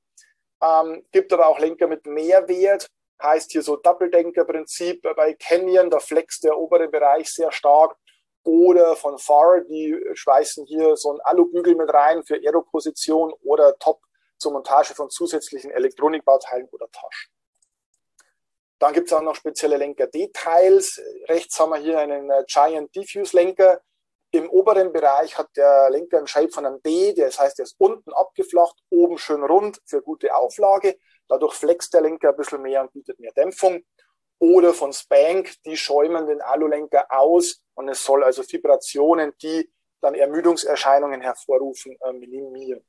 Gibt aber auch Lenker mit Mehrwert, heißt hier so Doppeldenker-Prinzip bei Canyon, da flext der obere Bereich sehr stark. Oder von Farr, die schweißen hier so einen Alubügel mit rein für Aeroposition oder Top zur Montage von zusätzlichen Elektronikbauteilen oder Taschen. Dann gibt es auch noch spezielle Lenker-Details. Rechts haben wir hier einen Giant Diffuse Lenker. Im oberen Bereich hat der Lenker ein Shape von einem D, das heißt, der ist unten abgeflacht, oben schön rund für gute Auflage. Dadurch flext der Lenker ein bisschen mehr und bietet mehr Dämpfung. Oder von Spank, die schäumen den Alulenker aus und es soll also Vibrationen, die dann Ermüdungserscheinungen hervorrufen, minimieren.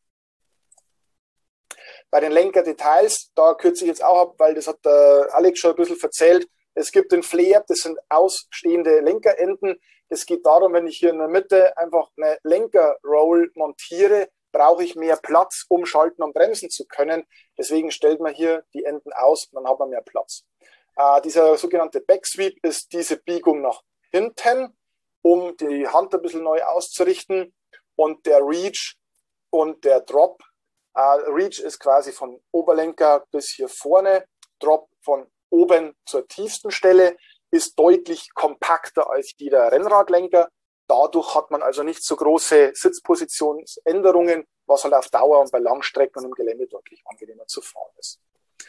Bei den Lenkerdetails, da kürze ich jetzt auch ab, weil das hat Alex schon ein bisschen erzählt. Es gibt den Flare, das sind ausstehende Lenkerenden. Es geht darum, wenn ich hier in der Mitte einfach eine Lenkerroll montiere, brauche ich mehr Platz, um schalten und bremsen zu können. Deswegen stellt man hier die Enden aus und dann hat man mehr Platz. Dieser sogenannte Backsweep ist diese Biegung nach hinten, um die Hand ein bisschen neu auszurichten. Und der Reach und der Drop. Reach ist quasi von Oberlenker bis hier vorne. Drop von oben zur tiefsten Stelle, ist deutlich kompakter als jeder Rennradlenker. Dadurch hat man also nicht so große Sitzpositionsänderungen, was halt auf Dauer und bei Langstrecken und im Gelände deutlich angenehmer zu fahren ist.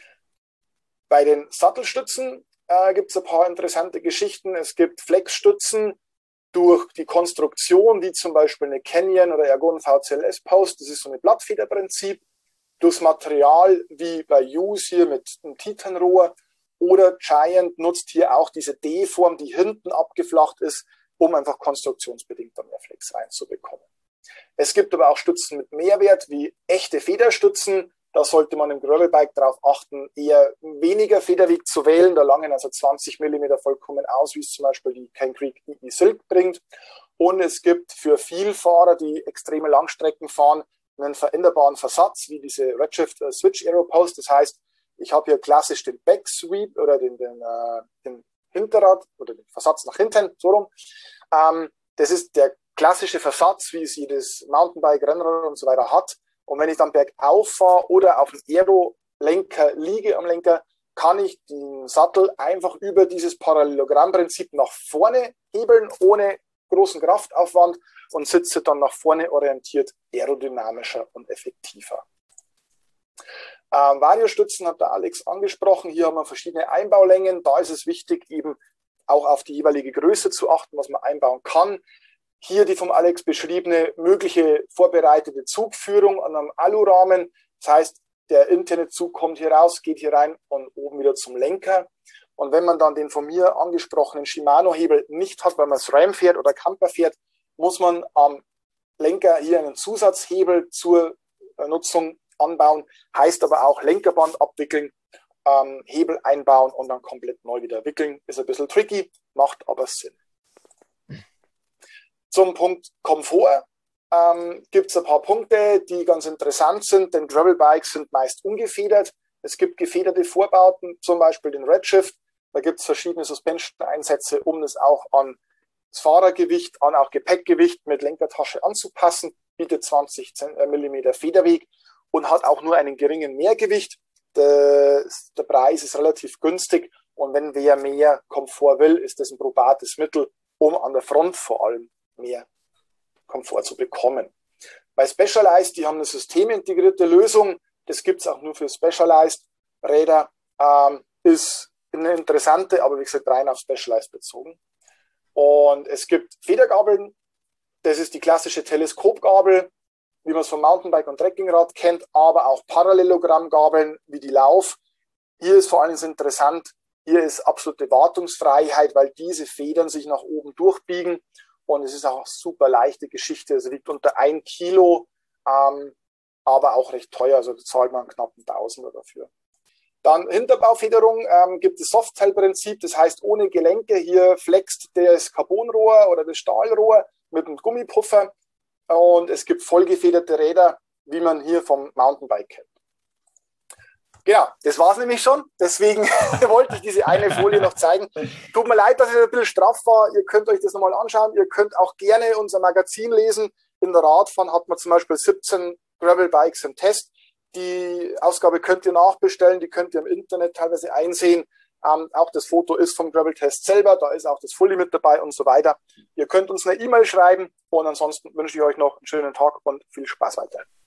Bei den Sattelstützen gibt es ein paar interessante Geschichten. Es gibt Flexstützen durch die Konstruktion, wie zum Beispiel eine Canyon oder Ergon VCLS Post. Das ist so ein Blattfederprinzip. Durchs Material wie bei Hughes hier mit einem Titanrohr. Oder Giant nutzt hier auch diese D-Form, die hinten abgeflacht ist, um einfach konstruktionsbedingt mehr Flex reinzubekommen. Es gibt aber auch Stützen mit Mehrwert, wie echte Federstützen. Da sollte man im Gravelbike darauf achten, eher weniger Federweg zu wählen. Da langen also 20 mm vollkommen aus, wie es zum Beispiel die Cane Creek EE Silk bringt. Und es gibt für Vielfahrer, die extreme Langstrecken fahren, einen veränderbaren Versatz, wie diese Redshift Switch Aero Post. Das heißt, ich habe hier klassisch den Backsweep oder den Hinterrad oder den Versatz nach hinten, so rum. Das ist der klassische Versatz, wie es jedes Mountainbike, Rennrad und so weiter hat. Und wenn ich dann bergauf fahre oder auf dem Aero-Lenker liege am Lenker, kann ich den Sattel einfach über dieses Parallelogrammprinzip nach vorne hebeln, ohne großen Kraftaufwand und sitze dann nach vorne orientiert aerodynamischer und effektiver. Variostützen hat der Alex angesprochen. Hier haben wir verschiedene Einbaulängen. Da ist es wichtig, eben auch auf die jeweilige Größe zu achten, was man einbauen kann. Hier die vom Alex beschriebene mögliche vorbereitete Zugführung an einem Alurahmen. Das heißt, der interne Zug kommt hier raus, geht hier rein und oben wieder zum Lenker. Und wenn man dann den von mir angesprochenen Shimano-Hebel nicht hat, weil man SRAM fährt oder Camper fährt, muss man am Lenker hier einen Zusatzhebel zur Nutzung anbauen. Heißt aber auch Lenkerband abwickeln, Hebel einbauen und dann komplett neu wieder wickeln. Ist ein bisschen tricky, macht aber Sinn. Zum Punkt Komfort gibt es ein paar Punkte, die ganz interessant sind, denn Gravelbikes sind meist ungefedert. Es gibt gefederte Vorbauten, zum Beispiel den Redshift. Da gibt es verschiedene Suspension-Einsätze, um das auch an das Fahrergewicht, an auch Gepäckgewicht mit Lenkertasche anzupassen. Bietet 20 mm Federweg und hat auch nur einen geringen Mehrgewicht. Der Preis ist relativ günstig und wenn wer mehr Komfort will, ist das ein probates Mittel, um an der Front vor allem mehr Komfort zu bekommen. Bei Specialized, die haben eine systemintegrierte Lösung, das gibt es auch nur für Specialized Räder, ist eine interessante, aber wie gesagt rein auf Specialized bezogen. Und es gibt Federgabeln, das ist die klassische Teleskopgabel, wie man es vom Mountainbike und Trekkingrad kennt, aber auch Parallelogrammgabeln wie die Lauf. Hier ist vor allem interessant, hier ist absolute Wartungsfreiheit, weil diese Federn sich nach oben durchbiegen. Und es ist auch eine super leichte Geschichte, also wiegt unter 1 Kilo, aber auch recht teuer, also zahlt man knapp 1.000er dafür. Dann Hinterbaufederung gibt es Softcell-Prinzip, das heißt ohne Gelenke, hier flext das Carbonrohr oder das Stahlrohr mit einem Gummipuffer und es gibt vollgefederte Räder, wie man hier vom Mountainbike kennt. Genau, das war es nämlich schon. Deswegen wollte ich diese eine Folie noch zeigen. Tut mir leid, dass ich ein bisschen straff war. Ihr könnt euch das nochmal anschauen. Ihr könnt auch gerne unser Magazin lesen. In der Radfahren hat man zum Beispiel 17 Gravel-Bikes im Test. Die Ausgabe könnt ihr nachbestellen. Die könnt ihr im Internet teilweise einsehen. Auch das Foto ist vom Gravel-Test selber. Da ist auch das Fully mit dabei und so weiter. Ihr könnt uns eine E-Mail schreiben. Und ansonsten wünsche ich euch noch einen schönen Tag und viel Spaß weiter.